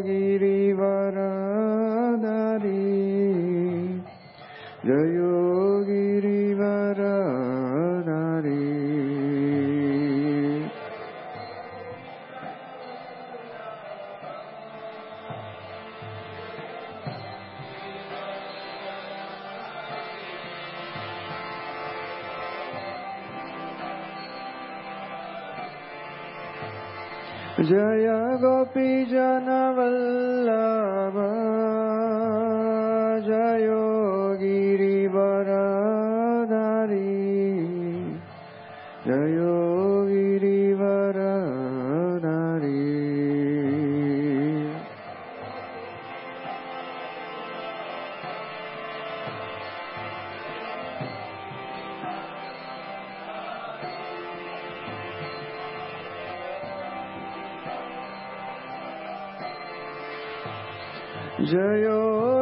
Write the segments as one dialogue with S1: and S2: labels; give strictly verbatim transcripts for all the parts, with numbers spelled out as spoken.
S1: गिरिवरधारी जयो गिरिवरधारी। जय गोपी जन वल्लभ जयो गिरिवरधारी जयो गिरिवरधारी। जयो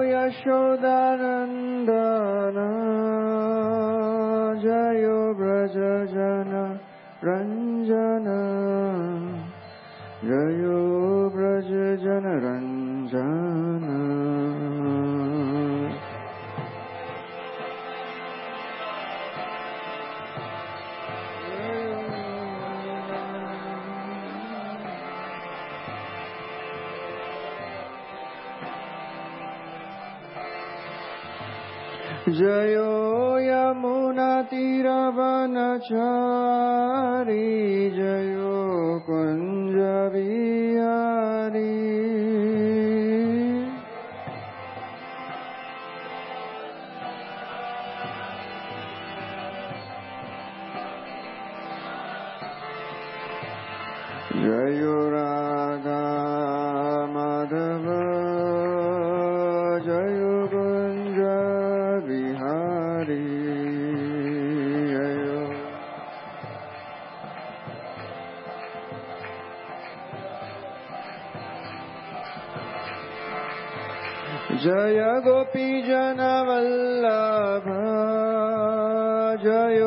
S1: यशोदानन्दन जयो व्रजजन रञ्जन जयो व्रजजन रञ्जन। जयो यमुनातीरवनचारी जयो कुञ्जविहारी। जयो राधा माधव जयो कुञ्ज बिहारी। जय गोपी जन वल्लभ जयो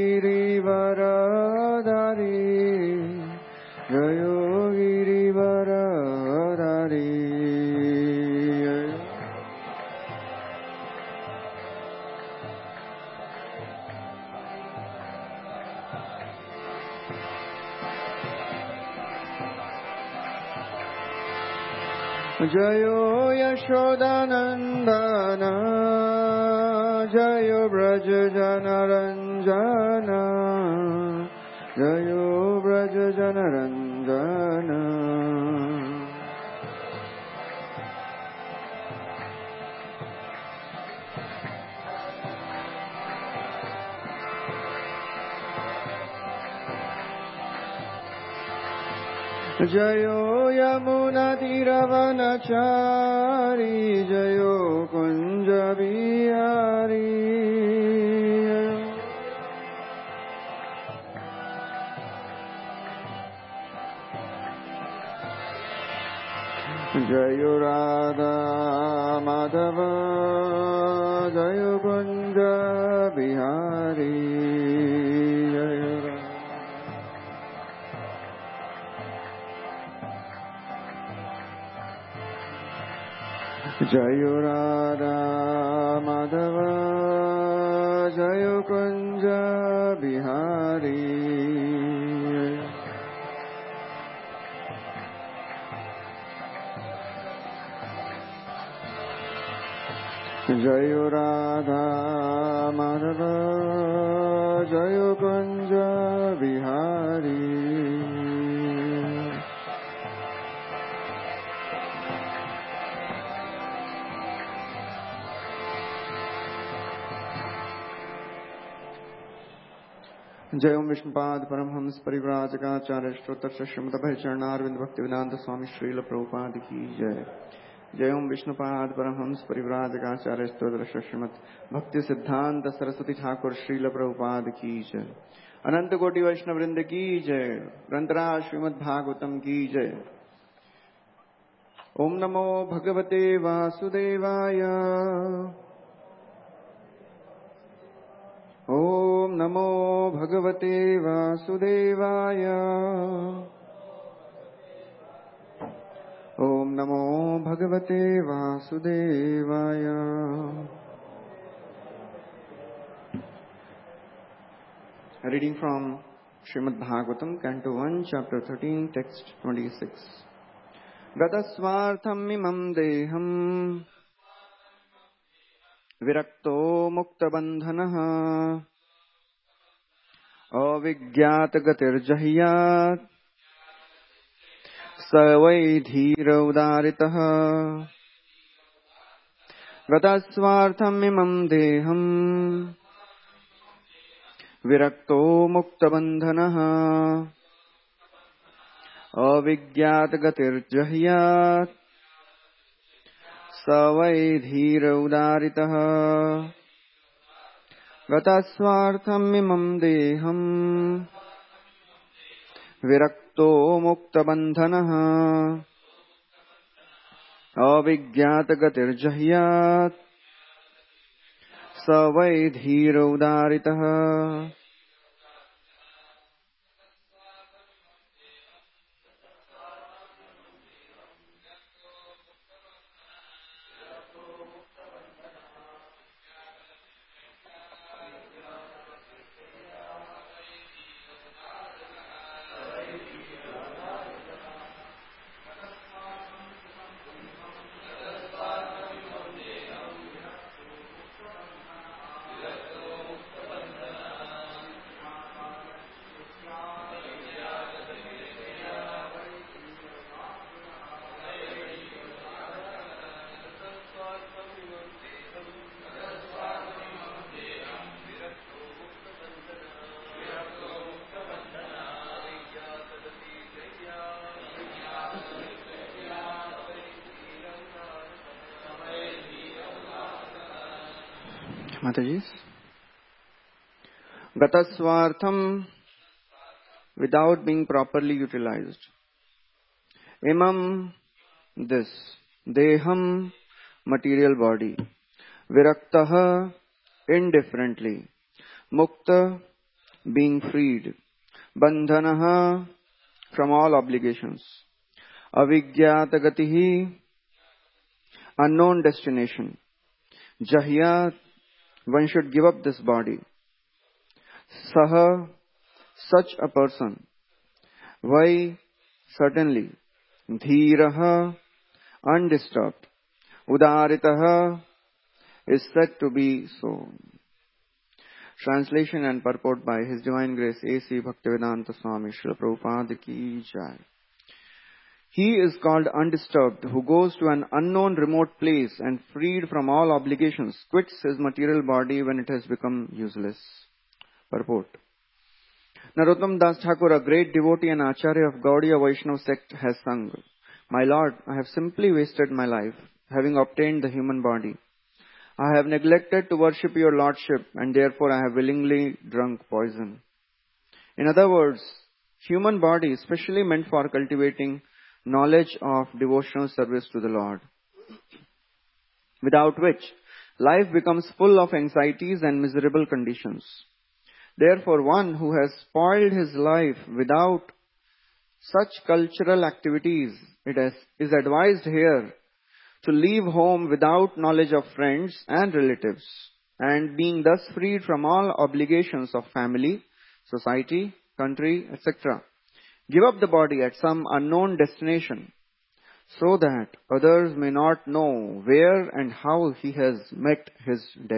S1: गिरिवरधारी जयो गिरिवरधारी। जयो यशोदानन्दन जयो व्रजजन रञ्जन जयो व्रजजन रञ्जन। जयो यमुनातीरवनचारी जयो कुञ्जविहारी। जयो राधा माधव जयो कुञ्जविहारी। जयो राधा माधव जयो कुञ्जविहारी। जयो राधा माधव जयो कुञ्जविहारी। जय ओम विष्णुपाद परमहंस परिव्राजकाचार्य श्रोत्र श्रीमद अभय चरणारविंद भक्ति वेदांत स्वामी श्रील प्रभुपाद की जय। जय ओम विष्णुपाद परमहंस परिव्राजकाचार्य स्तोत्र श्रीमद भक्ति सिद्धांत सरस्वती ठाकुर श्रील प्रभुपाद की जय। अनंत कोटि वैष्णव वृंद की जय। ग्रंथराज श्रीमद भागवतम की जय। ओम नमो भगवते वासुदेवाय। ओम नमो भगवते वासुदेवाय। ओम नमो भगवते वासुदेवाय। Reading from Srimad Bhagavatam, Canto one, Chapter thirteen, Text twenty-six. Gatasvartham imam deham virakto mukta bandhanaha avigyata gatirjahyat savai dhira udaritaha. Gatasvartham imam deham virakto mukta bandhanaha avigyat gatirjahyat savai dhira udaritaha. Gatasvartham imam deham virakto mukta bandhanaha avigyat gatirjahyat savai dhira udaritaha. Mataji, Gatasvartham, without being properly utilized. Imam, this. Deham, material body. Viraktaha, indifferently. Mukta, being freed. Bandhanaha, from all obligations. Avigyatagatihi, unknown destination. Jahyat, one should give up this body. Saha, such a person. Vai, certainly. Dhiraha, undisturbed. Udaritaha, is said to be so. Translation and purport by His Divine Grace A C Bhaktivedanta Swami Srila Prabhupada Ki Jai. He is called undisturbed, who goes to an unknown remote place and freed from all obligations, quits his material body when it has become useless. Purport. Narottam Das Thakur, a great devotee and Acharya of Gaudiya Vaishnava sect, has sung, "My Lord, I have simply wasted my life, having obtained the human body. I have neglected to worship your Lordship, and therefore I have willingly drunk poison." In other words, human body is specially meant for cultivating knowledge of devotional service to the Lord, without which life becomes full of anxieties and miserable conditions. Therefore, one who has spoiled his life without such cultural activities, it is, is advised here to leave home without knowledge of friends and relatives, and being thus freed from all obligations of family, society, country, et cetera, give up the body at some unknown destination, so that others may not know where and how he has met his death.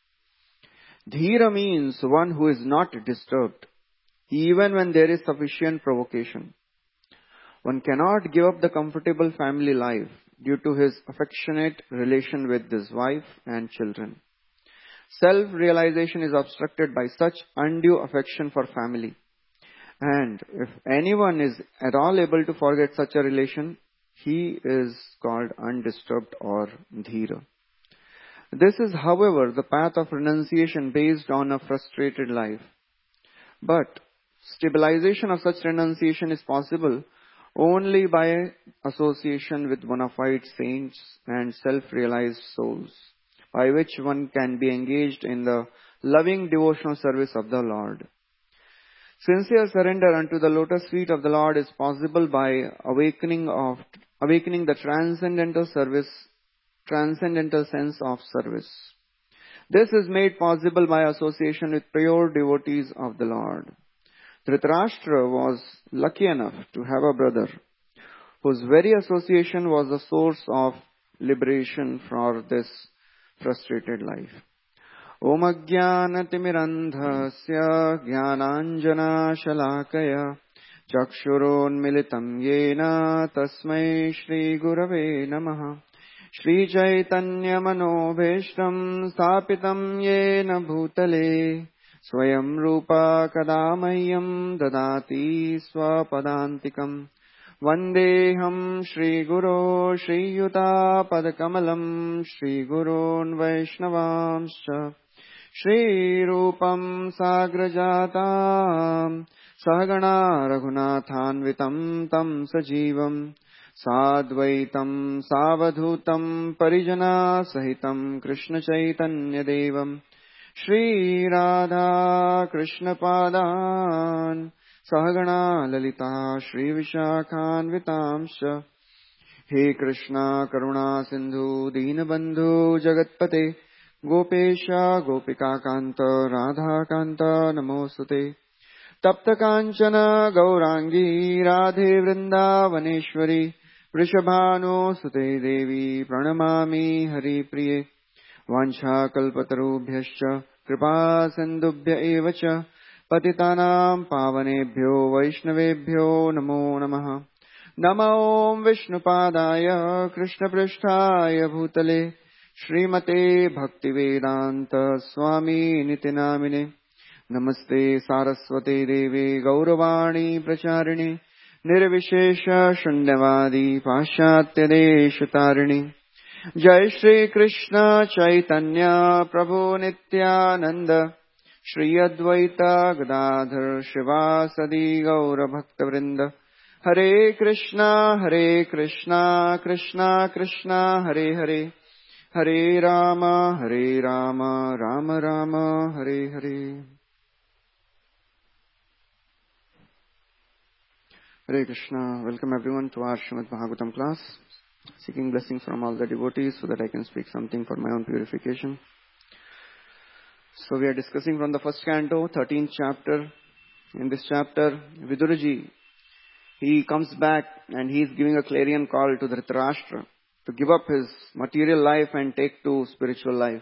S1: Dhira means one who is not disturbed, even when there is sufficient provocation. One cannot give up the comfortable family life due to his affectionate relation with his wife and children. Self-realization is obstructed by such undue affection for family. And if anyone is at all able to forget such a relation, he is called undisturbed or dhira. This is, however, the path of renunciation based on a frustrated life. But stabilization of such renunciation is possible only by association with bona fide saints and self-realized souls, by which one can be engaged in the loving devotional service of the Lord. Sincere surrender unto the lotus feet of the Lord is possible by awakening of awakening the transcendental service, transcendental sense of service. This is made possible by association with pure devotees of the Lord. Dhritarashtra was lucky enough to have a brother whose very association was the source of liberation for this frustrated life. Om Ajnanatimirandhasya Jnananjana Shalakaya Chakshuronmilitam Yena Tasmai Shri Gurave Namaha Shri Chaitanya Manobhishtam Sthapitam Yena Bhutale Swayam Rupa Kadamayyam Dadati Swapadantikam Vandeham Shri Guru Shri Yuta Padakamalam Shri Gurun Vaishnavamscha Shri Rupam Sagrajatam Sahagana Raghunathanvitam Tam Sajivam Sadvaitam Savadhutam Parijana Sahitam Krishna Chaitanya Devam Shri Radha Krishna Padan Sahagana Lalita Shri Vishakhanvitamsha He Krishna Karuna Sindhu Deenabandhu Jagatpate Gopesha Gopika Kanta Radha Kanta Namostate Tapta Kanchana Gaurangi Radhe Vrindavaneshwari Vrishabhano Sute Devi Pranamami Hari Priye Vancha Kalpatarubhyascha Kripa Sindubhya Evacha Patitanam Pavanebhyo Vaishnavebhyo Namo Namaha Namo Om Vishnupadaya Krishna Prishtaya Bhutale Srimate Bhaktivedanta Swami Nitinamine Namaste Saraswate Devi Gauravani Pracharini Nirvishesha Shunyavadi Pashatya Deshatarini Jai Shri Krishna Chaitanya Prabhu Nityananda Shri Advaita Gadadhar Shivasadi Gaura Bhakta Vrinda Hare Krishna Hare Krishna Krishna Krishna Hare Hare Hare Rama Hare Rama Rama Rama Hare Hare Hare Krishna. Welcome everyone to our Srimad Bhagavatam class. Seeking blessings from all the devotees so that I can speak something for my own purification. So we are discussing from the first canto, thirteenth chapter. In this chapter, Viduraji, he comes back and he is giving a clarion call to Dhritarashtra to give up his material life and take to spiritual life.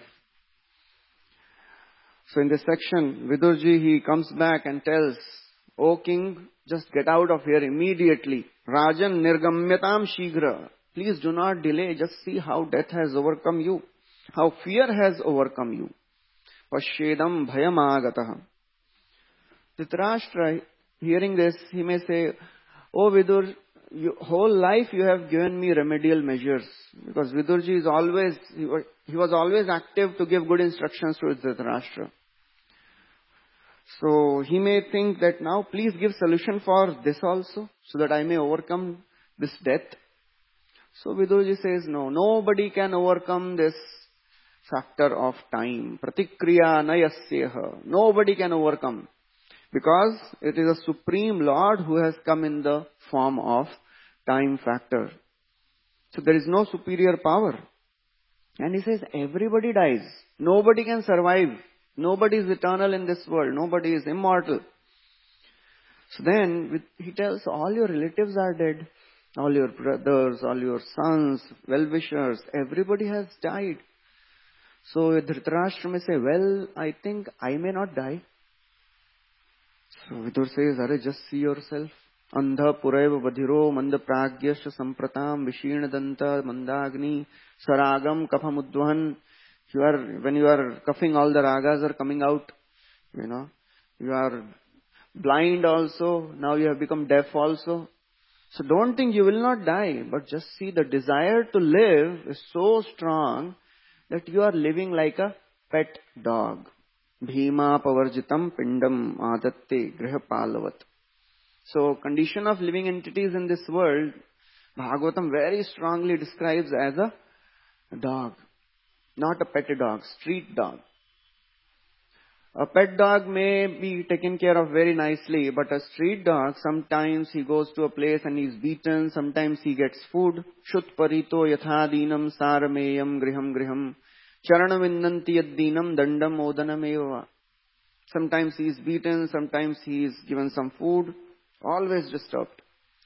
S1: So in this section, Vidurji, he comes back and tells, O king, just get out of here immediately. Rajan nirgamyatam shigra. Please do not delay. Just see how death has overcome you. How fear has overcome you. Pashyedam bhayam agataha. Dhritarashtra, hearing this, he may say, O Vidur, you, whole life you have given me remedial measures. Because Vidurji is always, he was, he was always active to give good instructions to Dhritarashtra. So he may think that now please give solution for this also, so that I may overcome this death. So Vidurji says, no, nobody can overcome this factor of time. Pratikriya nayasyeha. Nobody can overcome. Because it is a supreme Lord who has come in the form of time factor. So there is no superior power. And he says, everybody dies. Nobody can survive. Nobody is eternal in this world. Nobody is immortal. So then he tells, all your relatives are dead. All your brothers, all your sons, well-wishers, everybody has died. So Dhritarashtra may say, well, I think I may not die. So Vidur says, Are, just see yourself. Andha puraiva vadhiro manda pragyasya sampratam vishinadanta mandagni saragam kaphamudvahan. You are, when you are coughing, all the ragas are coming out. You know, you are blind also. Now you have become deaf also. So don't think you will not die, but just see the desire to live is so strong that you are living like a pet dog. Bhima pavarjitam pindam adatte grihapalavat. So condition of living entities in this world, Bhagavatam very strongly describes as a dog. Not a pet dog, street dog. A pet dog may be taken care of very nicely, but a street dog, sometimes he goes to a place and he's beaten, sometimes he gets food. Shut parito yathadinam sarameyam griham griham charanavinnanti yaddinam dandam odanam eva. Sometimes he is beaten, sometimes he is given some food, always disturbed.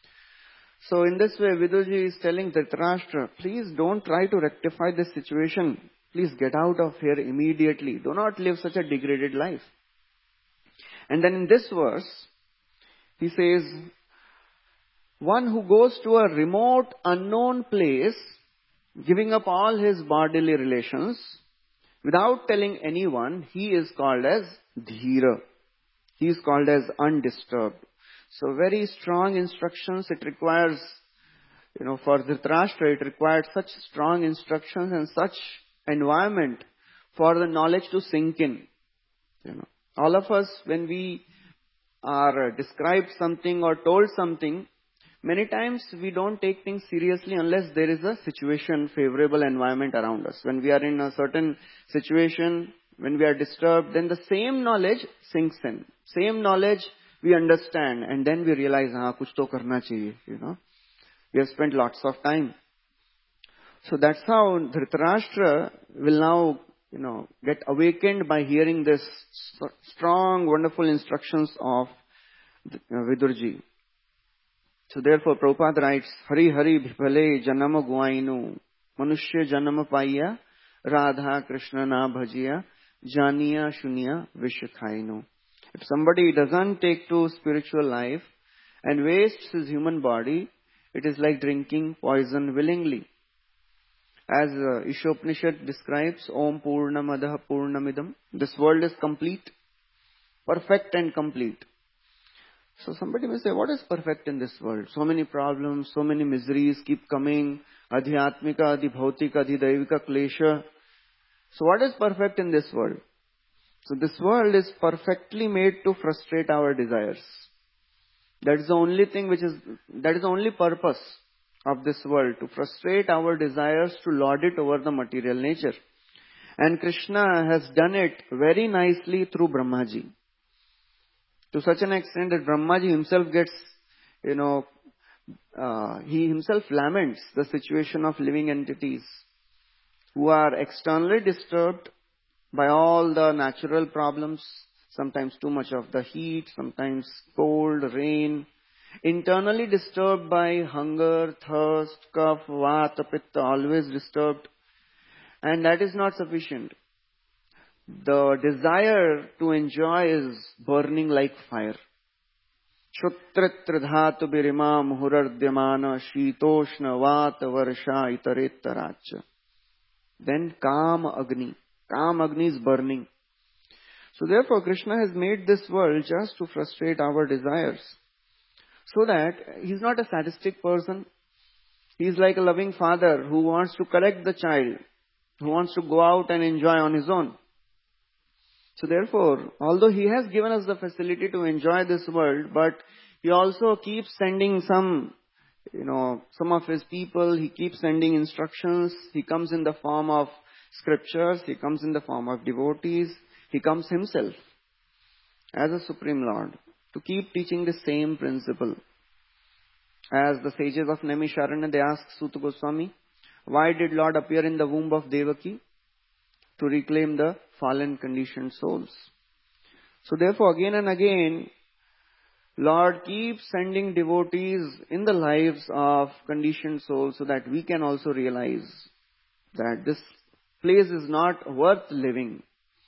S1: So in this way, Vidurji is telling Dhritarashtra, please don't try to rectify this situation. Please get out of here immediately. Do not live such a degraded life. And then in this verse, he says, one who goes to a remote, unknown place, giving up all his bodily relations, without telling anyone, he is called as Dhira. He is called as undisturbed. So very strong instructions. It requires, you know, for Dhritarashtra, it required such strong instructions and such environment for the knowledge to sink in. You know, all of us, when we are described something or told something, many times we don't take things seriously unless there is a situation, favorable environment around us. When we are in a certain situation, when we are disturbed, then the same knowledge sinks in. Same knowledge we understand, and then we realize, ah, kuch to karna chahiye, you know. We have spent lots of time. So that's how Dhritarashtra will now, you know, get awakened by hearing this strong, wonderful instructions of Vidurji. So therefore, Prabhupada writes, Hari Hari Bhale Janama Guainu Manushya Janama Paiya Radha Krishna Na Bhajiya Janiya Shunya Vishakhainu. If somebody doesn't take to spiritual life and wastes his human body, it is like drinking poison willingly. As uh, Ishopanishad describes, Om Purnamadaha Purnamidam, this world is complete, perfect and complete. So somebody may say, what is perfect in this world? So many problems, so many miseries keep coming. Adhyatmika, Adhibhautika, Adhidaivika, Klesha. So what is perfect in this world? So this world is perfectly made to frustrate our desires. That is the only thing which is, that is the only purpose of this world, to frustrate our desires, to lord it over the material nature. And Krishna has done it very nicely through Brahmaji. To such an extent that Brahmaji himself gets, you know, uh, he himself laments the situation of living entities who are externally disturbed by all the natural problems, sometimes too much of the heat, sometimes cold, rain, internally disturbed by hunger, thirst, cough, vata, pitta, always disturbed. And that is not sufficient. The desire to enjoy is burning like fire. Shuttritridhatu birima muhurardhyamana shitoshna vata varsha itaretaracha. Then Kama Agni. Kama Agni is burning. So therefore Krishna has made this world just to frustrate our desires. So that he is not a sadistic person. He is like a loving father who wants to correct the child, who wants to go out and enjoy on his own. So therefore, although he has given us the facility to enjoy this world, but he also keeps sending some, you know, some of his people, he keeps sending instructions. He comes in the form of scriptures, he comes in the form of devotees, he comes himself as a Supreme Lord to keep teaching the same principle. As the sages of Naimisharanya, they ask Suta Goswami, why did Lord appear in the womb of Devaki? To reclaim the fallen conditioned souls. So therefore, again and again, Lord keeps sending devotees in the lives of conditioned souls so that we can also realize that this place is not worth living.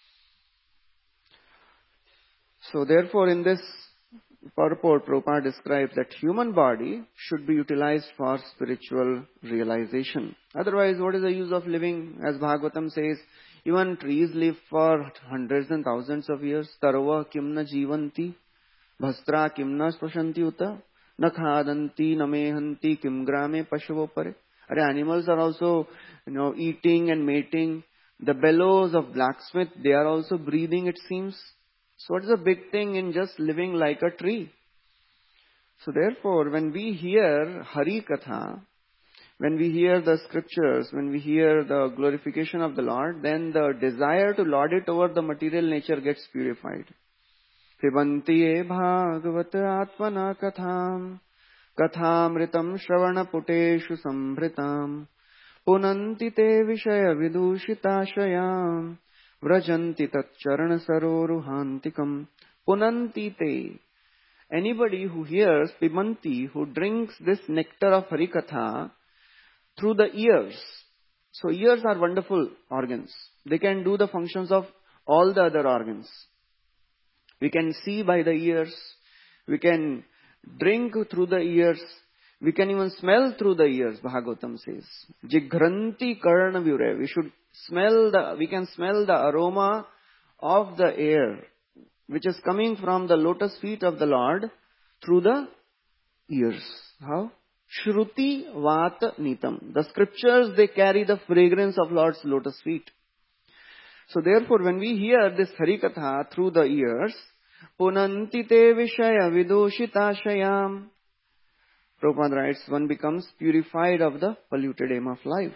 S1: So therefore, in this purport, Prabhupada describes that human body should be utilized for spiritual realization. Otherwise, what is the use of living? As Bhagavatam says, even trees live for hundreds and thousands of years. Tarva kimna jivanti, bhastra kimna spashanti uta, na khadanti, na mehanti, kim grame pashavo pare. Are animals are also, you know, eating and mating. The bellows of blacksmith, they are also breathing, it seems. So what is the big thing in just living like a tree? So therefore, when we hear Hari Katha, When we hear the scriptures, when we hear the glorification of the Lord, then the desire to lord it over the material nature gets purified. Pibanti e bhagavat atmana katham kathamritam shravana puteshu samhritam punanti te vishaya vidushitashayam vrajanti tat charana saroruhantikam. Punanti te. Anybody who hears pibanti, who drinks this nectar of Harikatha through the ears. So ears are wonderful organs. They can do the functions of all the other organs. We can see by the ears. We can drink through the ears. We can even smell through the ears, Bhagavatam says. Jighranti karna vyure. We should smell the, we can smell the aroma of the air, which is coming from the lotus feet of the Lord through the ears. How? Shruti Vata Nitam. The scriptures, they carry the fragrance of Lord's lotus feet. So therefore, when we hear this Harikatha through the ears, Punanti te Vishaya Vidushitashayam, Prabhupada writes, one becomes purified of the polluted aim of life.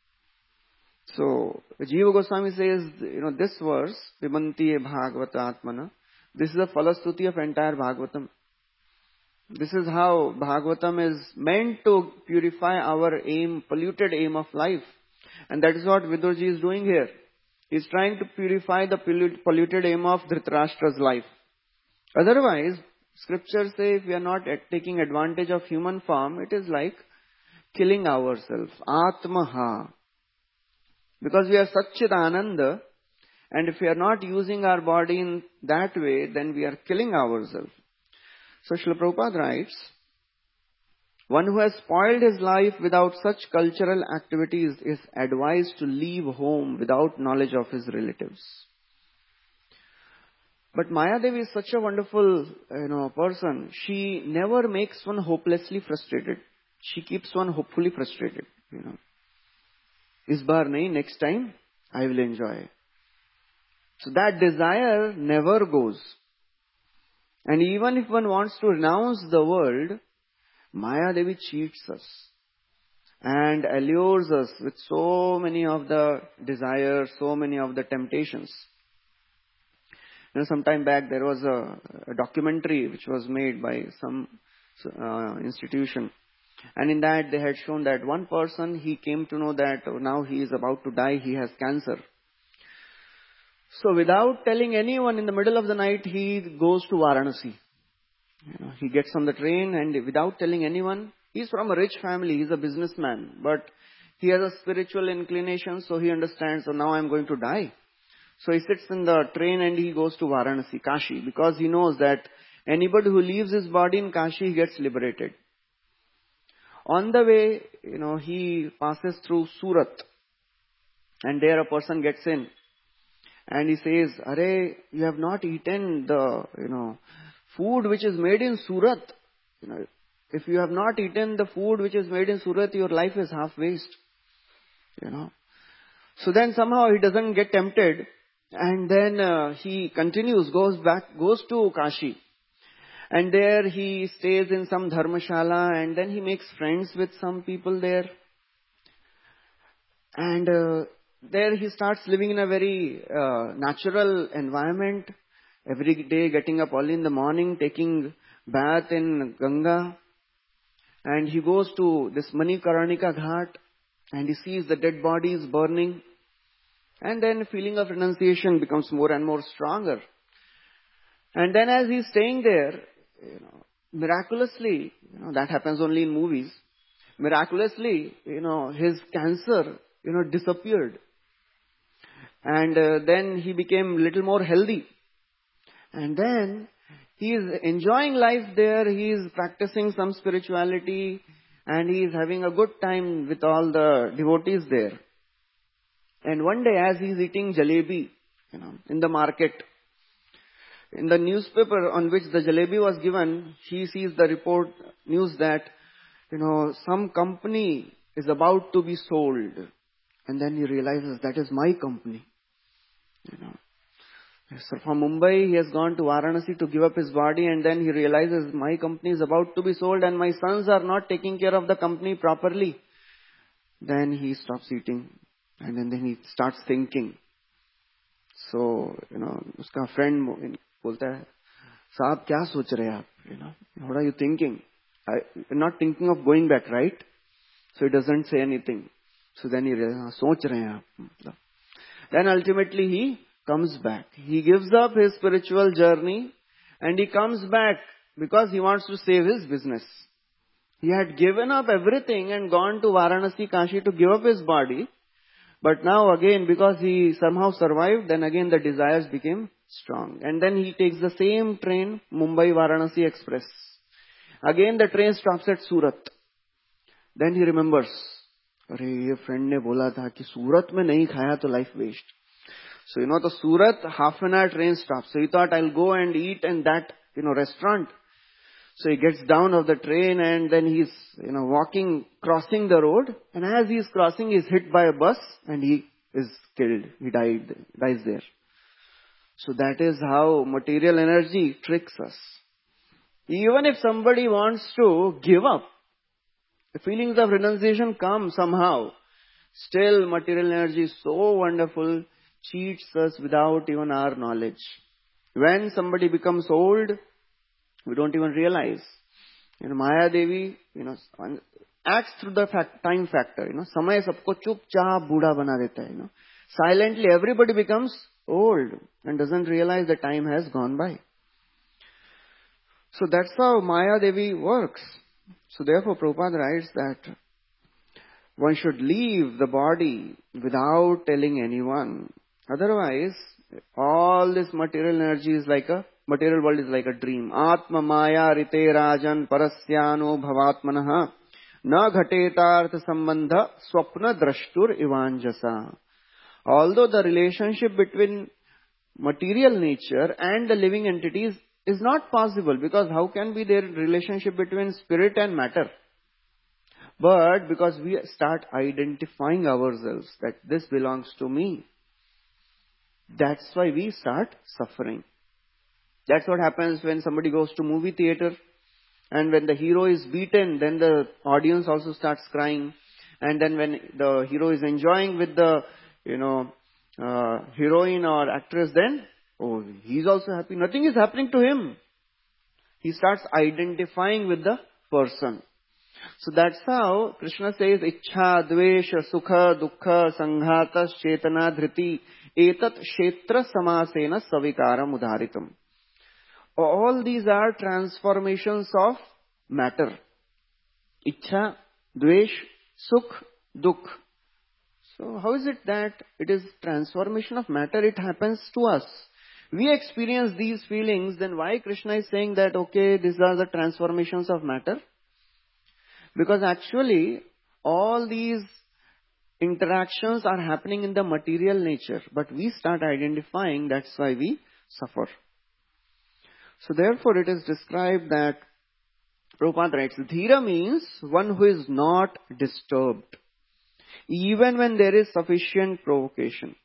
S1: So, Jiva Goswami says, you know, this verse, Pibanti Bhagavata Atmana, this is a falastuti of entire Bhagavatam. This is how Bhagavatam is meant to purify our aim, polluted aim of life. And that is what Vidurji is doing here. He is trying to purify the polluted aim of Dhritarashtra's life. Otherwise, scriptures say if we are not taking advantage of human form, it is like killing ourselves. Atmaha. Because we are Satchidananda, and if we are not using our body in that way, then we are killing ourselves. So Srila Prabhupada writes, one who has spoiled his life without such cultural activities is advised to leave home without knowledge of his relatives. But Mayadevi is such a wonderful, you know, person. She never makes one hopelessly frustrated. She keeps one hopefully frustrated, you know. Is bar nahi, next time I will enjoy. So that desire never goes. And even if one wants to renounce the world, Mayadevi cheats us and allures us with so many of the desires, so many of the temptations. You know, some time back there was a, a documentary which was made by some uh, institution. And in that they had shown that one person, he came to know that now he is about to die, he has cancer. So without telling anyone, in the middle of the night, he goes to Varanasi. You know, he gets on the train and without telling anyone, he's from a rich family, he's a businessman, but he has a spiritual inclination, so he understands, so now I'm going to die. So he sits in the train and he goes to Varanasi, Kashi, because he knows that anybody who leaves his body in Kashi, he gets liberated. On the way, you know, he passes through Surat, and there a person gets in. And he says, Arey, you have not eaten the, you know, food which is made in Surat. You know, if you have not eaten the food which is made in Surat, your life is half waste. You know. So then somehow he doesn't get tempted. And then uh, he continues, goes back, goes to Kashi. And there he stays in some dharmashala, and then he makes friends with some people there. And uh, there he starts living in a very uh, natural environment. Every day getting up early in the morning, taking bath in Ganga. And he goes to this Manikarnika Ghat and he sees the dead bodies burning. And then feeling of renunciation becomes more and more stronger. And then as he's staying there, you know, miraculously, you know, that happens only in movies. Miraculously, you know, his cancer, you know, disappeared. And uh, then he became a little more healthy. And then he is enjoying life there. He is practicing some spirituality and he is having a good time with all the devotees there. And one day as he is eating jalebi, you know, in the market, in the newspaper on which the jalebi was given, he sees the report, news that, you know, some company is about to be sold. And then he realizes that is my company. You know. So from Mumbai, he has gone to Varanasi to give up his body, and then he realizes my company is about to be sold and my sons are not taking care of the company properly. Then he stops eating and then, then he starts thinking. So, you know, uska friend bolta hai, Saab, kya soch rahe aap? You know, what are you thinking? I, you're not thinking of going back, right? So he doesn't say anything. So then he realizes, soch rahe hain aap. Then ultimately he comes back. He gives up his spiritual journey and he comes back because he wants to save his business. He had given up everything and gone to Varanasi, Kashi to give up his body. But now again, because he somehow survived, then again the desires became strong. And then he takes the same train, Mumbai-Varanasi Express. Again the train stops at Surat. Then he remembers, अरे ये friend ने बोला था कि सूरत में नहीं खाया तो life waste. So you know the Surat half an hour train stop. So he thought I'll go and eat in that you know restaurant. So he gets down of the train and then he's you know walking, crossing the road. And as he's crossing, he's hit by a bus and he is killed. He died, dies there. So that is how material energy tricks us. Even if somebody wants to give up, the feelings of renunciation come somehow. Still, material energy is so wonderful, cheats us without even our knowledge. When somebody becomes old, we don't even realize. You know, Maya Devi, you know, acts through the fact, time factor. You know, samay sabko chupchaap booda bana deta hai. You know, silently everybody becomes old and doesn't realize the time has gone by. So that's how Maya Devi works. So therefore Prabhupada writes that one should leave the body without telling anyone. Otherwise, all this material energy is like a, material world is like a dream. Atma Maya Rite Rajan Parasyano Bhavatmanaha Na Ghatetartha Sambandha Swapna Drashtur Ivanjasa. Although the relationship between material nature and the living entities is not possible, because how can be there relationship between spirit and matter? But because we start identifying ourselves that this belongs to me, that's why we start suffering. That's what happens when somebody goes to movie theater and when the hero is beaten, then the audience also starts crying. And then when the hero is enjoying with the, you know, uh, heroine or actress, then, oh, he's also happy. Nothing is happening to him. He starts identifying with the person. So that's how Krishna says, Ichha, Dvesha, Sukha, Dukkha, Sanghata, Chetana, Dhriti, Etat, Kshetra, Samasena, Savikaram, Udharitam. All these are transformations of matter. Ichha, Dvesh, Sukh, Dukh. So how is it that it is transformation of matter? It happens to us. We experience these feelings, then why Krishna is saying that, okay, these are the transformations of matter? Because actually, all these interactions are happening in the material nature, but we start identifying, that's why we suffer. So therefore it is described that, Prabhupada writes, Dhira means one who is not disturbed, even when there is sufficient provocation.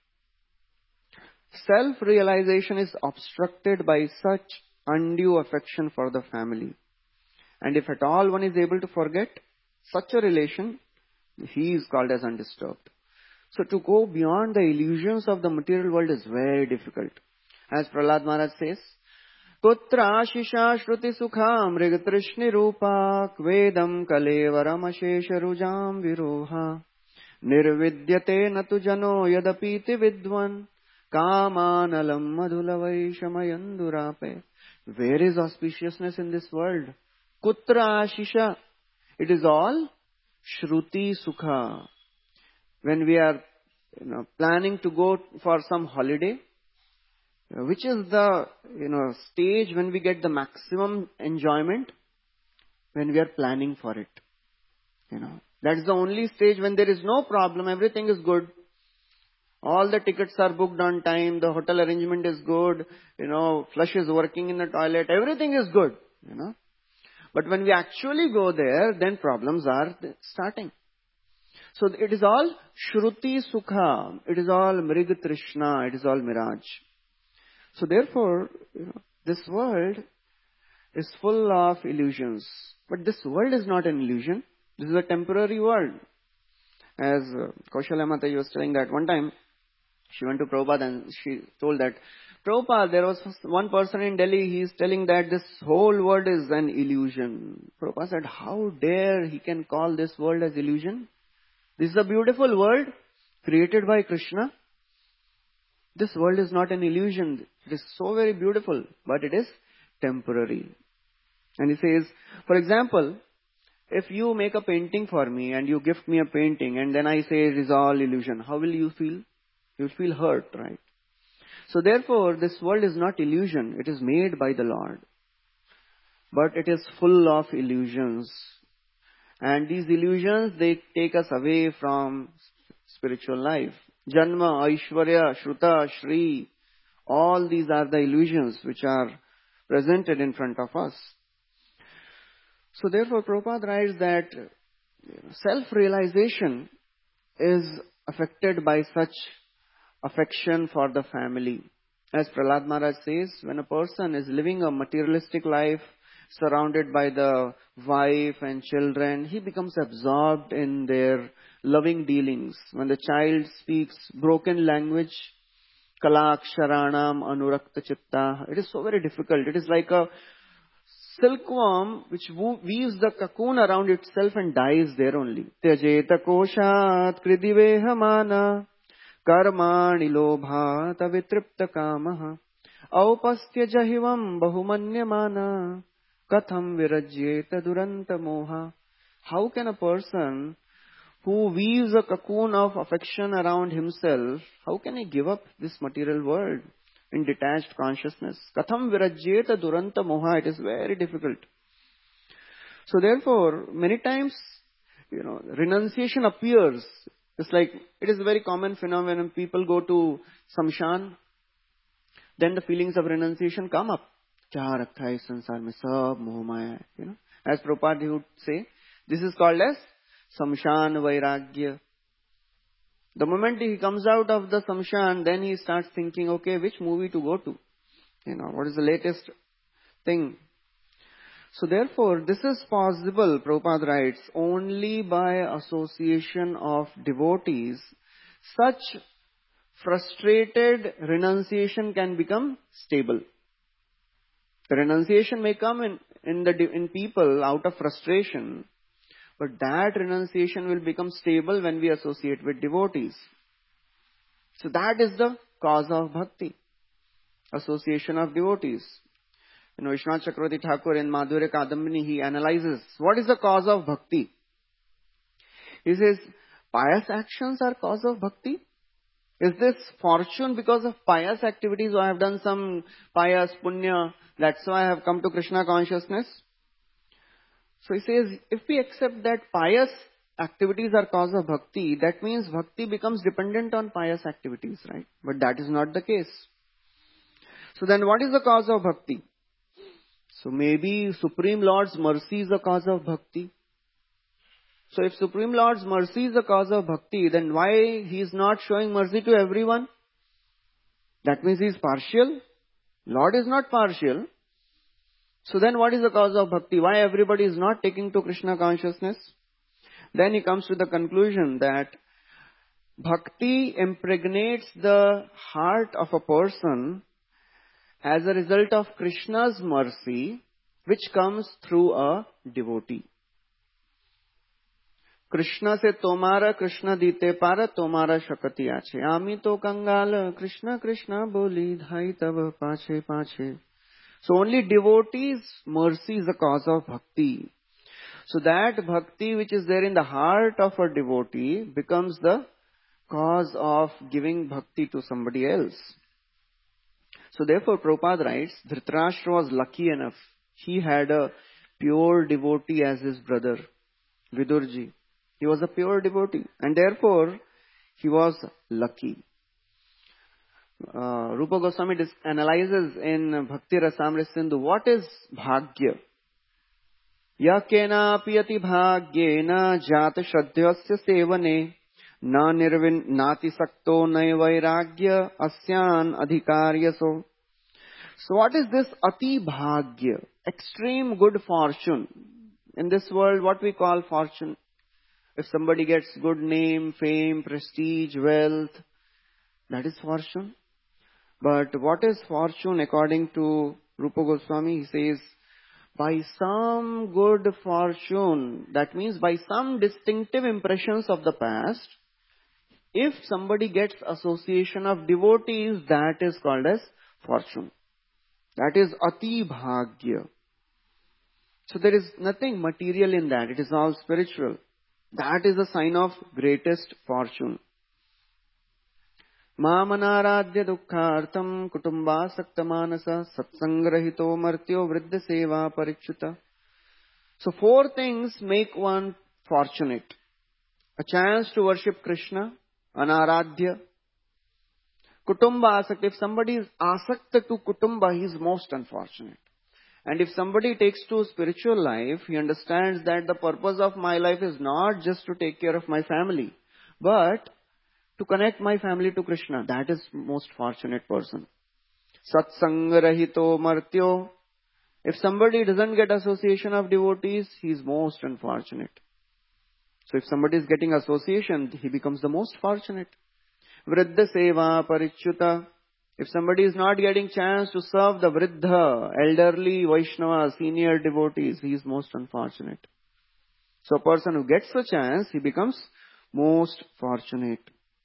S1: Self-realization is obstructed by such undue affection for the family. And if at all one is able to forget such a relation, he is called as undisturbed. So to go beyond the illusions of the material world is very difficult. As Prahlad Maharaj says, Putra Shisha Shruti Sukha Mrigatrishni Rupa Kvedam Kalevaram Ashesha Rujam Viroha Nirvidyate Natu Jano Yadapiti Vidwan Kamanalam Madhulavai Shamayandurape. Where is auspiciousness in this world? Kutra Ashisha. It is all Shruti Sukha. When we are you know, planning to go for some holiday, which is the you know stage when we get the maximum enjoyment? When we are planning for it. You know, that's the only stage when there is no problem, everything is good. All the tickets are booked on time, the hotel arrangement is good, you know, flush is working in the toilet, everything is good, you know. But when we actually go there, then problems are starting. So it is all Shruti Sukha, it is all Mriga Trishna, it is all mirage. So therefore, you know, this world is full of illusions. But this world is not an illusion. This is a temporary world. As uh, Kaushalya Mataji was telling that one time, she went to Prabhupada and she told that, Prabhupada, there was one person in Delhi, he is telling that this whole world is an illusion. Prabhupada said, how dare he can call this world as illusion? This is a beautiful world created by Krishna. This world is not an illusion. It is so very beautiful, but it is temporary. And he says, for example, if you make a painting for me and you gift me a painting and then I say it is all illusion, how will you feel? You will feel hurt, right? So therefore, this world is not illusion. It is made by the Lord. But it is full of illusions. And these illusions, they take us away from spiritual life. Janma, Aishwarya, Shruta, Shri, all these are the illusions which are presented in front of us. So therefore, Prabhupada writes that self-realization is affected by such affection for the family. As Prahlad Maharaj says, when a person is living a materialistic life, surrounded by the wife and children, he becomes absorbed in their loving dealings. When the child speaks broken language, Kalaksharanam Anurakta Chitta, it is so very difficult. It is like a silkworm which weaves the cocoon around itself and dies there only. Tyajeta koshat kridivehamana karmani lobhat avitripta kamaha aupastya jahivam bahumanyamana katham virajyeta duranta moha. How can a person who weaves a cocoon of affection around himself, how can he give up this material world in detached consciousness? Katham virajyeta duranta moha. It is very difficult. So therefore, many times, you know, renunciation appears. It's like, it is a very common phenomenon. When people go to Samshan, then the feelings of renunciation come up. Kya rakha hai sansar mein, sab moh maya hai. You know, as Prabhupada would say, this is called as Samshan Vairagya. The moment he comes out of the Samshan, then he starts thinking, okay, which movie to go to? You know, what is the latest thing? So therefore, this is possible, Prabhupada writes, only by association of devotees. Such frustrated renunciation can become stable. The renunciation may come in, in, the, in people out of frustration, but that renunciation will become stable when we associate with devotees. So that is the cause of bhakti. Association of devotees. You know, Vishwanath Chakravarti Thakur in Madhurya Kadambini, he analyzes what is the cause of bhakti. He says, pious actions are cause of bhakti. Is this fortune because of pious activities? So I have done some pious punya, that's why I have come to Krishna consciousness. So he says, if we accept that pious activities are cause of bhakti, that means bhakti becomes dependent on pious activities, right? But that is not the case. So then what is the cause of bhakti? So maybe Supreme Lord's mercy is the cause of bhakti. So if Supreme Lord's mercy is the cause of bhakti, then why he is not showing mercy to everyone? That means he is partial. Lord is not partial. So then what is the cause of bhakti? Why everybody is not taking to Krishna consciousness? Then he comes to the conclusion that bhakti impregnates the heart of a person as a result of Krishna's mercy, which comes through a devotee. Krishna se tomara Krishna dite para tomara shakati ache. Ami to kangal Krishna Krishna boli dhai tava pache pache. So only devotees' mercy is the cause of bhakti. So that bhakti which is there in the heart of a devotee becomes the cause of giving bhakti to somebody else. So therefore Prabhupada writes, Dhritarashtra was lucky enough. He had a pure devotee as his brother, Vidurji. He was a pure devotee and therefore he was lucky. Uh, Rupa Goswami analyzes in Bhakti Rasamrita Sindhu, what is bhagya? Ya kena piyati bhagyena jata shraddhyasya sevane na nirvin nati sakto nay vairagya asyan adhikaryaso. So what is this ati bhagya? Extreme good fortune. In this world, what we call fortune? If somebody gets good name, fame, prestige, wealth, that is fortune. But what is fortune according to Rupa Goswami? He says, by some good fortune, that means by some distinctive impressions of the past, if somebody gets association of devotees, that is called as fortune. That is Ati Bhagya. So there is nothing material in that. It is all spiritual. That is a sign of greatest fortune. Mamanaradhya dukkhartam kutumba saktamanasa satsangrahito martyo vriddha seva parichyuta. So four things make one fortunate. A chance to worship Krishna, anaradhya. Kutumba asakta. If somebody is asakta to kutumba, he is most unfortunate. And if somebody takes to spiritual life, he understands that the purpose of my life is not just to take care of my family, but to connect my family to Krishna. That is most fortunate person. Satsangrahito martyo. If somebody doesn't get association of devotees, he is most unfortunate. So if somebody is getting association, he becomes the most fortunate. Vriddha seva parichyuta. If somebody is not getting chance to serve the Vriddha, elderly Vaishnava, senior devotees, he is most unfortunate. So a person who gets a chance, he becomes most fortunate.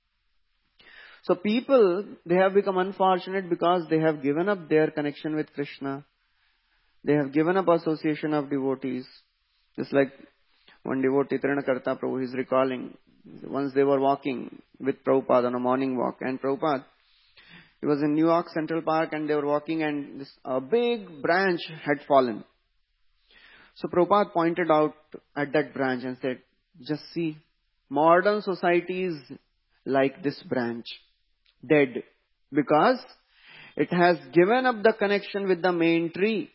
S1: So people, they have become unfortunate because they have given up their connection with Krishna. They have given up association of devotees. Just like one devotee, Trinakarta Prabhu, he is recalling. Once they were walking with Prabhupada on a morning walk. And Prabhupada, he was in New York Central Park and they were walking and this a big branch had fallen. So Prabhupada pointed out at that branch and said, just see, modern society is like this branch. Dead, because it has given up the connection with the main tree.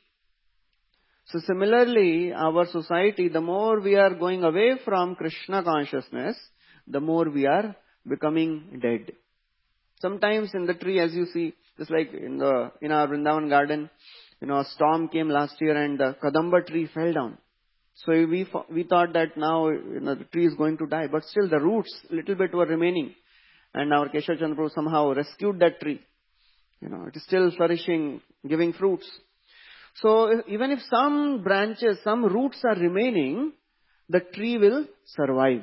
S1: So similarly, our society, the more we are going away from Krishna consciousness, the more we are becoming dead. Sometimes in the tree, as you see, just like in the in our Vrindavan garden, you know, a storm came last year and the Kadamba tree fell down. So we we thought that now, you know, the tree is going to die, but still the roots little bit were remaining. And our Keshav Chandra Prabhu somehow rescued that tree. You know, it is still flourishing, giving fruits. So if, even if some branches, some roots are remaining, the tree will survive.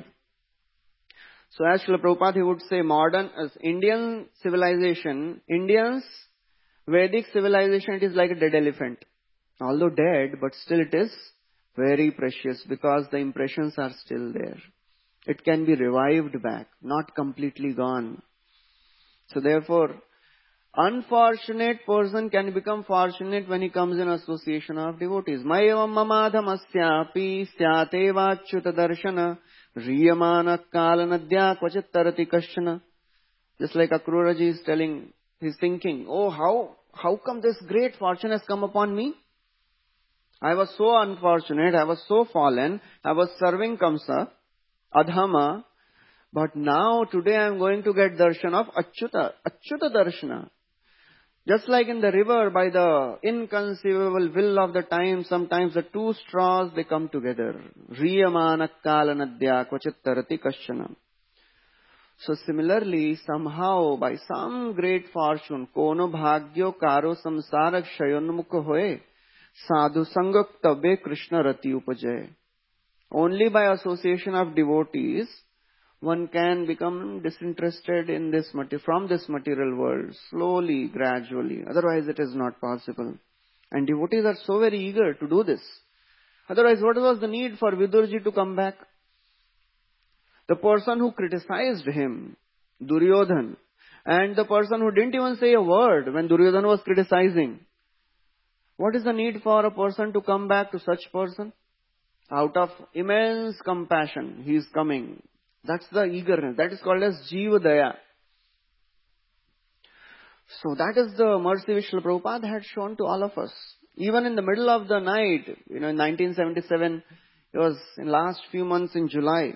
S1: So as Srila Prabhupada, he would say modern, as Indian civilization, Indians, Vedic civilization, it is like a dead elephant. Although dead, but still it is very precious because the impressions are still there. It can be revived back, not completely gone. So therefore, unfortunate person can become fortunate when he comes in association of devotees. Mayevam mamadhamasyapi syatevachyuta darshana riyamana kalanadya kvachittarati kashana. Just like Akruraji is telling, he's thinking, oh, how, how come this great fortune has come upon me? I was so unfortunate, I was so fallen, I was serving Kamsa, Adhama, but now today I am going to get darshan of Achyuta, Achyuta darshana. Just like in the river, by the inconceivable will of the time, sometimes the two straws, they come together. Riyamana kalanadya kvachittarati kashana. So similarly, somehow, by some great fortune, kono bhagyo karo samsarak shayonmukha hoye, sadhu sangak tabe Krishna rati upajay. Only by association of devotees, one can become disinterested in this from this material world, slowly, gradually. Otherwise, it is not possible. And devotees are so very eager to do this. Otherwise, what was the need for Vidurji to come back? The person who criticized him, Duryodhan, and the person who didn't even say a word when Duryodhan was criticizing. What is the need for a person to come back to such person? Out of immense compassion, he is coming. That's the eagerness. That is called as Jiva Daya. So that is the mercy which Srila Prabhupada had shown to all of us. Even in the middle of the night, you know, in nineteen seventy-seven, it was in last few months in July.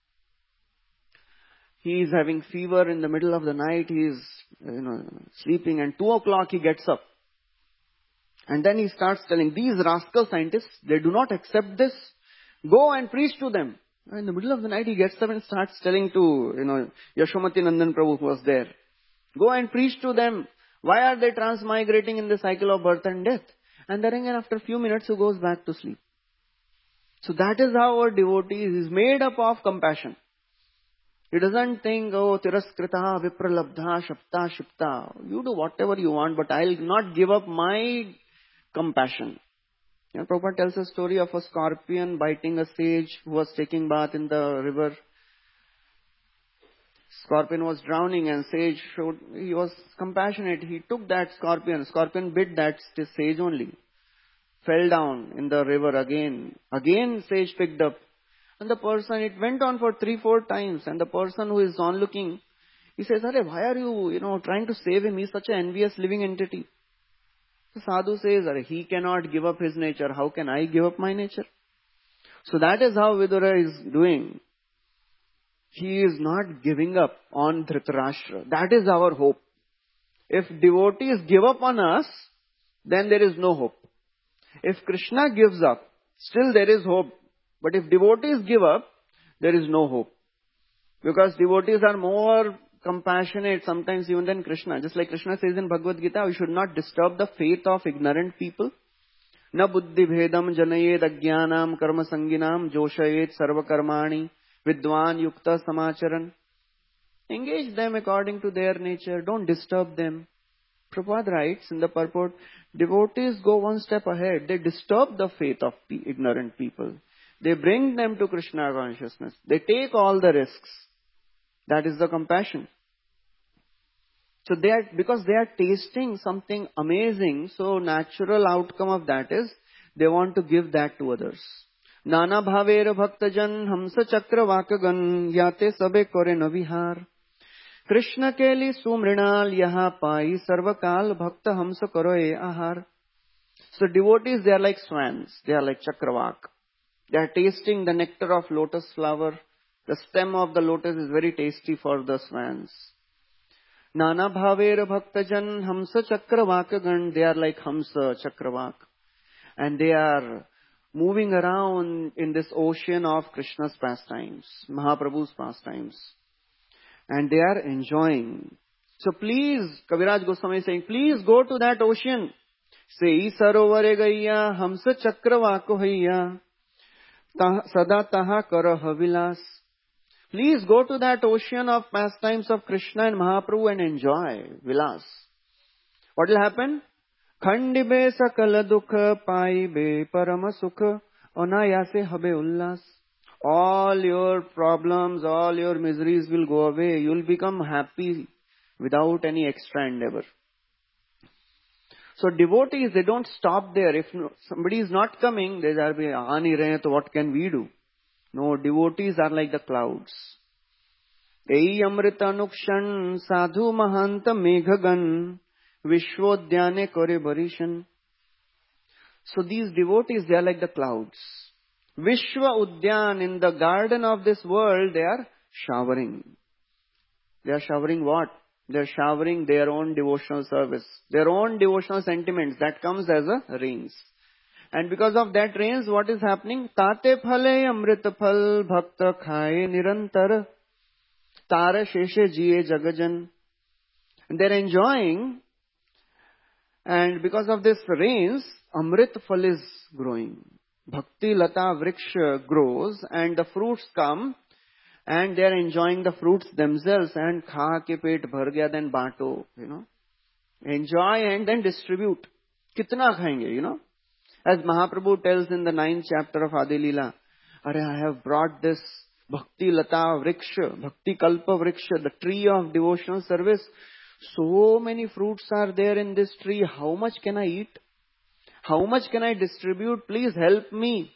S1: He is having fever in the middle of the night. He is, you know, sleeping, and two o'clock he gets up. And then he starts telling, these rascal scientists, they do not accept this. Go and preach to them. In the middle of the night, he gets up and starts telling to, you know, Yashomati Nandan Prabhu who was there, go and preach to them. Why are they transmigrating in the cycle of birth and death? And then again, after a few minutes, he goes back to sleep. So that is how our devotee is made up of compassion. He doesn't think, oh, tiraskrita, vipralabdha, shapta, shipta. You do whatever you want, but I'll not give up my compassion. You know, Prabhupada tells a story of a scorpion biting a sage who was taking bath in the river. Scorpion was drowning and sage showed, he was compassionate. He took that scorpion. Scorpion bit that sage only. Fell down in the river again. Again sage picked up. And the person, it went on for three, four times. And the person who is onlooking, he says, Arey, why are you, you know, trying to save him? He's such an envious living entity. The sadhu says, Arey, he cannot give up his nature. How can I give up my nature? So that is how Vidura is doing. He is not giving up on Dhritarashtra. That is our hope. If devotees give up on us, then there is no hope. If Krishna gives up, still there is hope. But if devotees give up, there is no hope. Because devotees are more compassionate sometimes even than Krishna. Just like Krishna says in Bhagavad Gita, we should not disturb the faith of ignorant people. Na buddhi bhedam janayed ajnanam karma sanginam joshayed sarva karmani vidwan yukta samacharan. Engage them according to their nature. Don't disturb them. Prabhupada writes in the purport, devotees go one step ahead. They disturb the faith of ignorant people. They bring them to Krishna consciousness. They take all the risks. That is the compassion. So they are, because they are tasting something amazing, so natural outcome of that is, they want to give that to others. Nana bhavera bhaktajan hamsa chakra vakagan yate sabe kore navihar. Krishna keli sumrinal yaha pai sarvakal bhakta hamsa karoe ahar. So devotees, they are like swans. They are like chakravak. They are tasting the nectar of lotus flower. The stem of the lotus is very tasty for the swans. Nana bhavera bhaktajan hamsa chakravakagan. They are like hamsa chakravak. And they are moving around in this ocean of Krishna's pastimes, Mahaprabhu's pastimes. And they are enjoying. So please, Kaviraj Goswami is saying, please go to that ocean. Sei sarovare gaya hamsa chakravako hayya. Sada taha karaha vilas. Please go to that ocean of pastimes of Krishna and Mahaprabhu and enjoy vilas. What will happen? Khandibe sakala dukha paibe parama sukha onayase habe ullas. All your problems, all your miseries will go away. You will become happy without any extra endeavor. So devotees, they don't stop there. If somebody is not coming, they are be aani rahe, so what can we do? No, devotees are like the clouds. Ei amrita nukshan sadhu mahanta meghagan vishvodhyane kore barishan. So these devotees, they are like the clouds. Vishwa Udyan, in the garden of this world, they are showering. They are showering what? They are showering their own devotional service, their own devotional sentiments. That comes as a rains. And because of that rains, what is happening? Tate phale amrita phal bhakta khaye nirantar tara sheshe jiye jagajan. And they are enjoying. And because of this rains, amrit phal is growing. Bhakti lata vriksha grows and the fruits come and they are enjoying the fruits themselves and kha ke pet bhar gaya, then bato, you know. Enjoy and then distribute. Kitna khayenge, you know. As Mahaprabhu tells in the ninth chapter of Adi Leela, Are, I have brought this Bhakti lata vriksha, Bhakti kalpa vriksha, the tree of devotional service. So many fruits are there in this tree. How much can I eat? How much can I distribute? Please help me.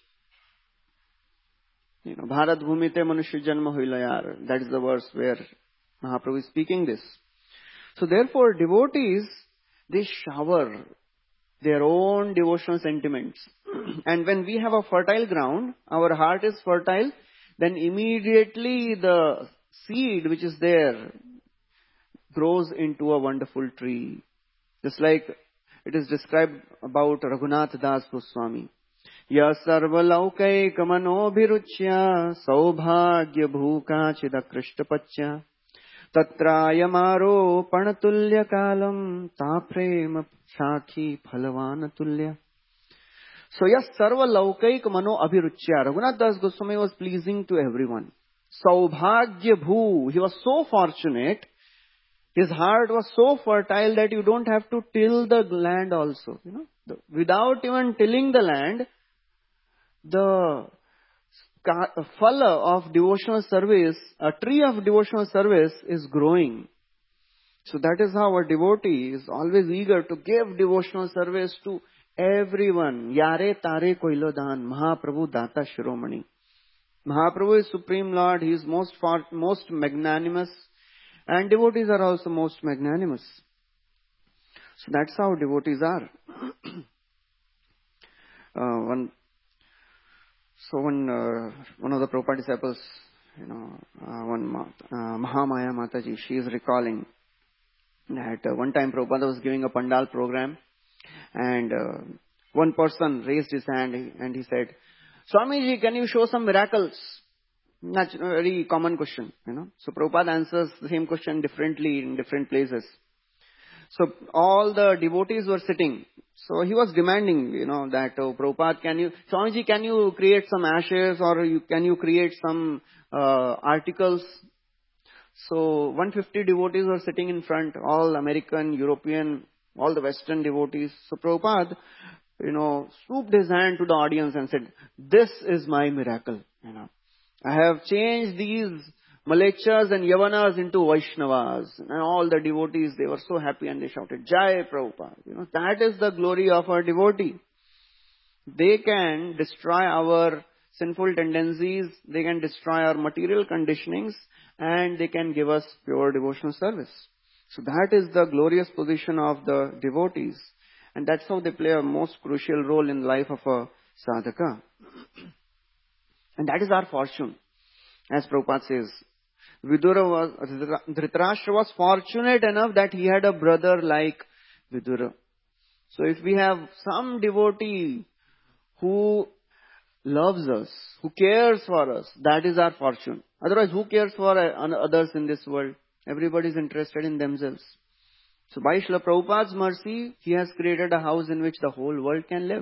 S1: You know, Bharat Bhumite Manushya Janma Hoila Yar. That is the verse where Mahaprabhu is speaking this. So therefore, devotees, they shower their own devotional sentiments. And when we have a fertile ground, our heart is fertile, then immediately the seed which is there grows into a wonderful tree. Just like it is described about Raghunath Das Goswami. Ya sarvalaukayka manobhiruchya saubhagya bhuka chidakrishtapachya tatrayamaro panatulya kalam taprema shakhi phalavanatulya. So yes, sarva laukaik mano abhiruchya. Raghunath Das Goswami was pleasing to everyone. Saubhagya bhu. He was so fortunate. His heart was so fertile that you don't have to till the land also. You know, the, without even tilling the land, the phala of devotional service, a tree of devotional service is growing. So that is how a devotee is always eager to give devotional service to everyone. Yare tare koilo dan, Mahaprabhu data shiromani. Mahaprabhu is Supreme Lord. He is most far, most magnanimous. And devotees are also most magnanimous. So that's how devotees are. uh, one, so when uh, one of the Prabhupada disciples, you know, uh, one uh, Mahamaya Mataji, she is recalling that uh, one time Prabhupada was giving a Pandal program. And uh, one person raised his hand and he said, Swamiji, can you show some miracles? That's a very common question, you know. So Prabhupada answers the same question differently in different places. So all the devotees were sitting. So he was demanding, you know, that, oh, Prabhupada, can you, Swamiji, can you create some ashes or you, can you create some uh, articles? So one hundred fifty devotees were sitting in front, all American, European, all the Western devotees. So Prabhupada, you know, swooped his hand to the audience and said, this is my miracle, you know. I have changed these Malechas and Yavanas into Vaishnavas. And all the devotees, they were so happy and they shouted, Jai Prabhupada. You know, that is the glory of our devotee. They can destroy our sinful tendencies, they can destroy our material conditionings, and they can give us pure devotional service. So that is the glorious position of the devotees. And that's how they play a most crucial role in the life of a sadhaka. And that is our fortune. As Prabhupada says, Vidura was, Dhritarashtra was fortunate enough that he had a brother like Vidura. So if we have some devotee who loves us, who cares for us, that is our fortune. Otherwise, who cares for others in this world? Everybody is interested in themselves. So by Srila Prabhupada's mercy, he has created a house in which the whole world can live.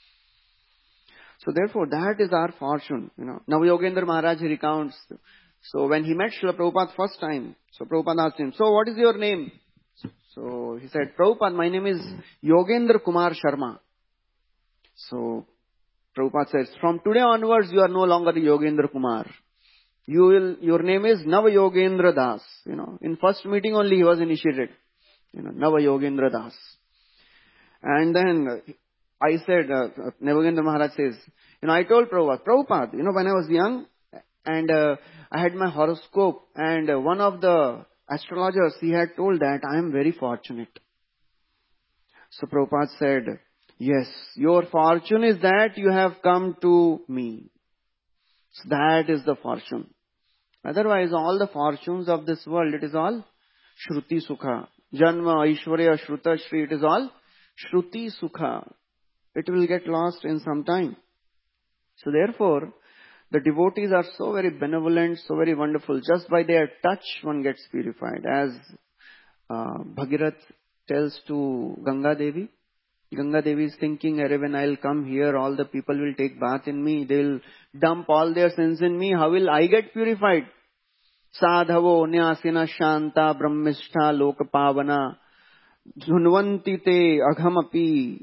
S1: So therefore, that is our fortune. You know, Navayogendra Maharaj recounts. So when he met Srila Prabhupada first time, so Prabhupada asked him, so what is your name? So he said, Prabhupada, my name is Yogendra Kumar Sharma. So Prabhupada says, from today onwards, you are no longer Yogendra Kumar. You will, your name is Navayogendra Das. You know, in first meeting only he was initiated. You know, Navayogendra Das. And then I said, uh, Navayogendra Maharaj says, you know, I told Prabhupada, Prabhupada, you know, when I was young and uh, I had my horoscope and uh, one of the astrologers, he had told that I am very fortunate. So Prabhupada said, yes, your fortune is that you have come to me. So that is the fortune. Otherwise, all the fortunes of this world, it is all Shruti Sukha. Janma, Aishwarya, Shruta, Shri, it is all Shruti Sukha. It will get lost in some time. So therefore, the devotees are so very benevolent, so very wonderful. Just by their touch, one gets purified. As uh, Bhagirath tells to Ganga Devi, Ganga Devi is thinking, Arre, when I'll come here, all the people will take bath in me. They'll dump all their sins in me. How will I get purified? Sadhavo nyasina shanta brahmishtha lokapavana dhunvanti te aghamapi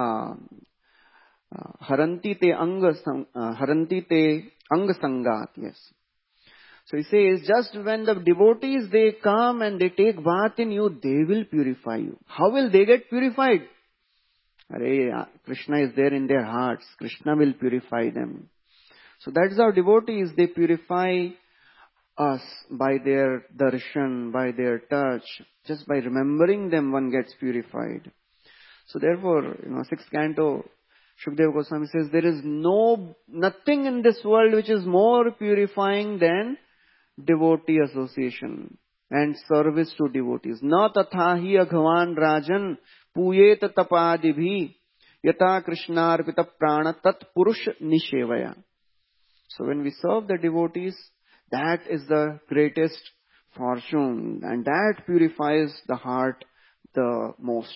S1: haranti te anga haranti te anga sangat. Yes. So he says, just when the devotees, they come and they take bath in you, they will purify you. How will they get purified? Arey, Krishna is there in their hearts. Krishna will purify them. So that is how devotees, they purify us by their darshan, by their touch. Just by remembering them, one gets purified. So therefore, you know, sixth canto, Shukadeva Goswami says, there is no, nothing in this world which is more purifying than devotee association and service to devotees. Na tathahi aghavan rajan puyet tapadibhi Yata Krishnarpita prana tat purush nishevaya. So when we serve the devotees, that is the greatest fortune, and that purifies the heart the most.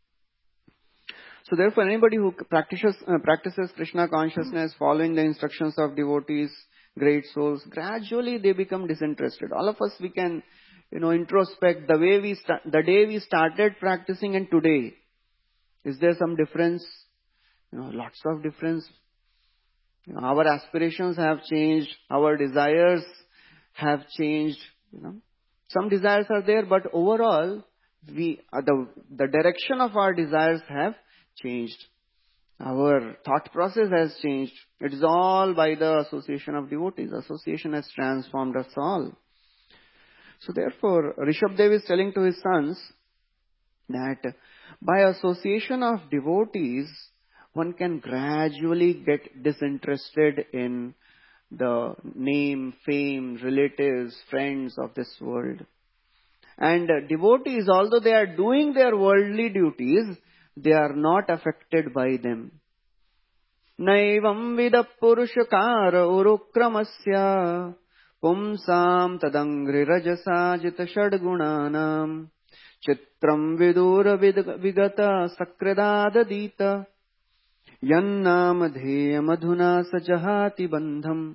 S1: So therefore, anybody who practices, uh, practices Krishna consciousness, following the instructions of devotees, great souls, gradually they become disinterested. All of us, we can, you know, introspect the way we start, the day we started practicing and today. Is there some difference? You know, lots of difference. You know, our aspirations have changed. Our desires have changed. You know, some desires are there, but overall, we uh, the the direction of our desires have changed. Our thought process has changed. It is all by the association of devotees. Association has transformed us all. So therefore, Rishabdev is telling to his sons that by association of devotees, one can gradually get disinterested in the name, fame, relatives, friends of this world. And devotees, although they are doing their worldly duties, they are not affected by them. Naivam vida purushakara urukramasya pumsam tadangri rajasajita shadgunanam chitram vidura vigata sakradadadita yannamadheya madhuna sajahati bandham.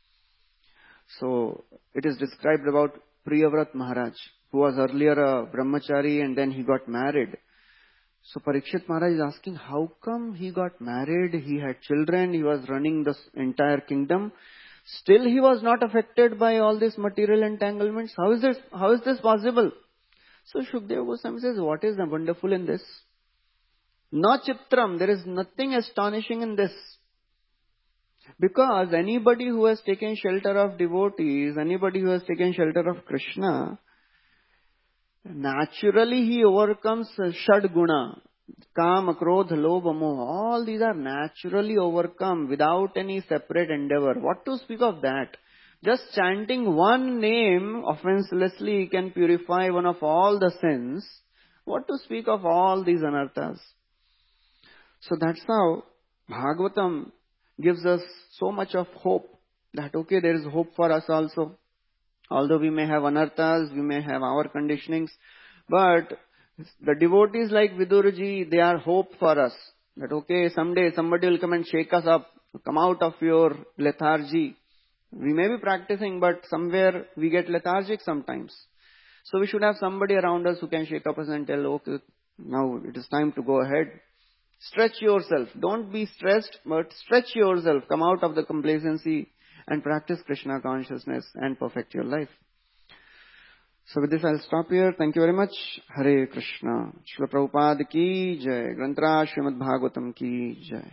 S1: So it is described about Priyavrat Maharaj, who was earlier a brahmachari and then he got married. So Parikshit Maharaj is asking, how come he got married, he had children, he was running the entire kingdom, still he was not affected by all these material entanglements? How is this, how is this possible? So Shukdev Goswami says, what is wonderful in this? Na chitram, there is nothing astonishing in this. Because anybody who has taken shelter of devotees, anybody who has taken shelter of Krishna, naturally he overcomes Shad Guna. Kama, Krodha, Lobha, Moha. All these are naturally overcome without any separate endeavor. What to speak of that? Just chanting one name offenselessly can purify one of all the sins. What to speak of all these anarthas? So that's how Bhagavatam gives us so much of hope. That okay, there is hope for us also. Although we may have anarthas, we may have our conditionings, but the devotees like Viduraji, they are hope for us. That okay, someday somebody will come and shake us up, come out of your lethargy. We may be practicing, but somewhere we get lethargic sometimes. So we should have somebody around us who can shake up us and tell, okay, now it is time to go ahead. Stretch yourself. Don't be stressed, but stretch yourself. Come out of the complacency and practice Krishna consciousness and perfect your life. So with this I'll stop here. Thank you very much. Hare Krishna. Srila Prabhupada ki jai. Grantra Srimad Bhagavatam ki jai.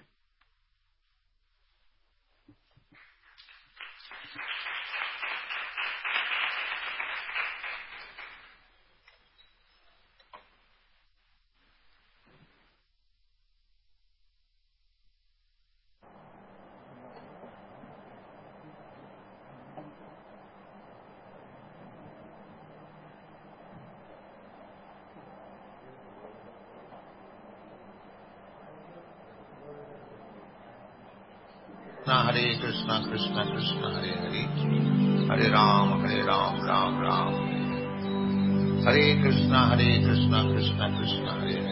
S2: Hare Krishna, Krishna Krishna, Hare Hare, Hare Ram, Hare Ram, Ram Ram, Hare Krishna, Hare Krishna, Krishna Krishna, Hare